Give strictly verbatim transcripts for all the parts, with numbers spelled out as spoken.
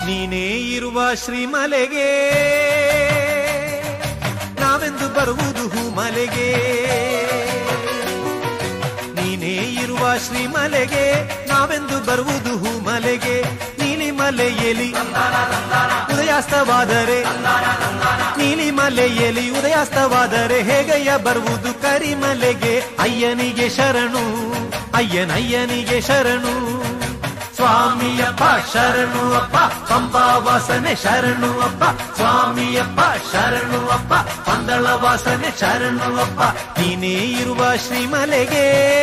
ನೀನೇ ಇರುವ ಶ್ರೀಮಲೆಗೆ ನಾವೆಂದು ಬರುವುದು ಹೂಮಲೆಗೆ. ನೀನೇ ಇರುವ ಶ್ರೀಮಲೆಗೆ ನಾವೆಂದು ಬರುವುದು ಹೂಮಲೆಗೆ. ನೀಲಿಮಲೆಯಲ್ಲಿ ಉದಯಾಸ್ತವಾದರೆ ನೀಲಿಮಲೆಯಲ್ಲಿ ಉದಯಾಸ್ತವಾದರೆ ಹೇಗಯ್ಯ ಬರುವುದು ಕರಿಮಲೆಗೆ. ಅಯ್ಯನಿಗೆ ಶರಣು ಅಯ್ಯನಯ್ಯನಿಗೆ ಶರಣು ಸ್ವಾಮಿಯಪ್ಪ ಶರಣು ಅಪ್ಪ ಪಂಬಾ ವಾಸನೆ ಶರಣು ಅಪ್ಪ. ಸ್ವಾಮಿಯಪ್ಪ ಶರಣು ಅಪ್ಪ ಪಂದಳ ವಾಸನೆ ಶರಣು ಅಪ್ಪ. ನೀನೇ ಇರುವ ಶ್ರೀಮಲೆಗೆ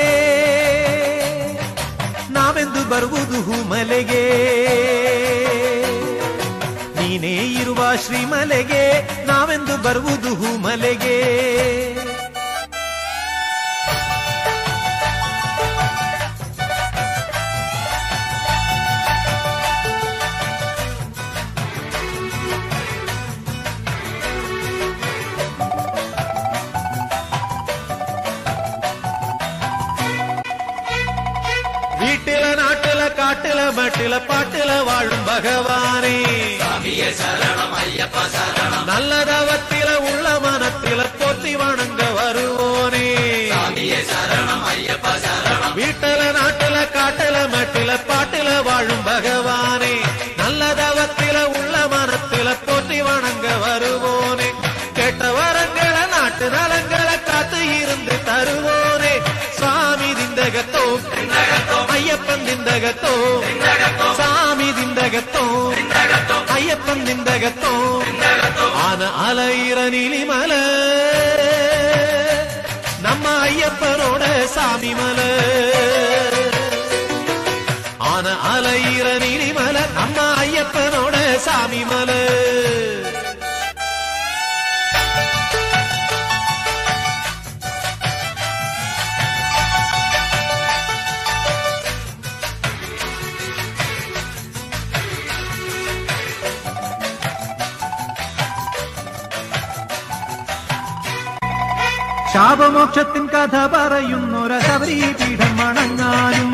ನಾವೆಂದು ಬರುವುದು ಹೂಮಲೆಗೆ. ನೀನೇ ಇರುವ ಶ್ರೀಮಲೆಗೆ ನಾವೆಂದು ಬರುವುದು ಹೂಮಲೆಗೆ. வீட்டில நாட்டில காட்டில மட்டில பாட்டில வாழும் பகவானே சாமியே சரணம் ஐயப்பா சரணம். நல்லதவத்தில உள்ள மனத்தில போற்றி வணங்க வருவோனே சாமியே சரணம் ஐயப்பா சரணம். வீட்டில நாட்டில காட்டில மட்டில பாட்டில வாழும் பகவானே நல்லதவத்தில உள்ள மனத்தில போற்றி வணங்க வருவோனே. கேட்ட வரங்கள நாட்டு நலங்கள காத்து இருந்து தருவோனே சுவாமி திந்தகத்தோ ಅಯ್ಯಪ್ಪನ್ ದಿಂದಗತ್ತೋ ಸ್ವಾಮಿ ದಿಂದಗತ್ತೋ ಅಯ್ಯಪ್ಪನ್ ದಿಂದಗತ್ತೋ. ಆನ ಅಲೈರ ನೀಲಿಮಲ ನಮ್ಮ ಅಯ್ಯಪ್ಪನೋಡ ಸಾಮಿ ಮಲ. ಆನ ಅಲೈರ ನೀಲಿಮಲ ನಮ್ಮ ಅಯ್ಯಪ್ಪನೋಡ ಸಾಮಿ ಮಲ. ശാപമോക്ഷത്തിൻ കഥ പറയുന്നൊര ശബരീപീഠം വണങ്ങാനും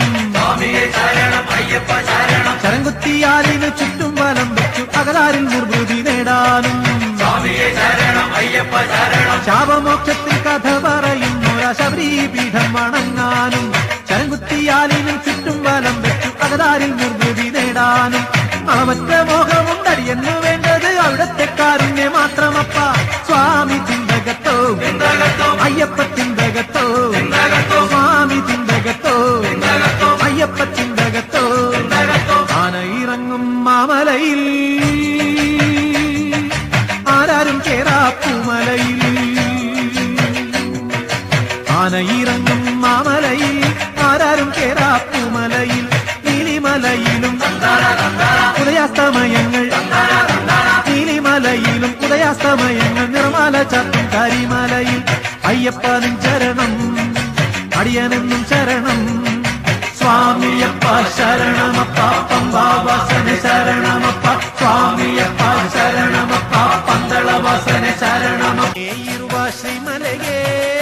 ശരംകുത്തിയാലിനു ചുറ്റും വലം വെച്ചു അകലാരിൽ നിർവൃതി നേടാനും. ശാപമോക്ഷത്തിൻ കഥ പറയുന്നൊര ശബരീപീഠം വണങ്ങാനും ശരംകുത്തിയാലിനു ചുറ്റും വലം വെച്ചു അകലാരിൽ നിർവൃതി നേടാനും. അവറ്റ മോഹമുണ്ടടിയെന്നു വേണ്ടത് അവിടത്തെ കാരുണ്യ മാത്രമപ്പ. സ്വാമി തിന്തകത്തോ അയ്യപ്പ തിന്തകത്തോ സ്വാമി തിന്തകത്തോ അയ്യപ്പ തിന്തകത്തോ. ആന ഇറങ്ങും മാമലയിൽ ആരാരും കേറാപ്പൂമലയിൽ. ആന ഇറങ്ങും മാമലയിൽ ആരാരും കേറാപ്പൂമലയിൽ. നീലിമലയിലും ഉദയാസ്തമയങ്ങൾ നീലിമലയിലും ഉദയാസ്തമയങ്ങൾ നിർമാല ചാർത്തും കരിമലയിൽ. അയ്യപ്പനും ചരണം അടിയനെന്നും ശരണം സ്വാമിയപ്പ ശരണമപ്പ പമ്പാ വാസന ശരണമപ്പ. സ്വാമിയപ്പ ശരണമപ്പ പന്തള വാസന ശരണമപ്പ. ಇರುವ ಶ್ರೀಮಲೆಗೆ